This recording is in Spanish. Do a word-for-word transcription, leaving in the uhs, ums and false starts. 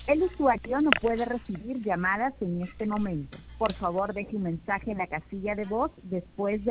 El usuario no puede recibir llamadas en este momento. Por favor, deje un mensaje en la casilla de voz después de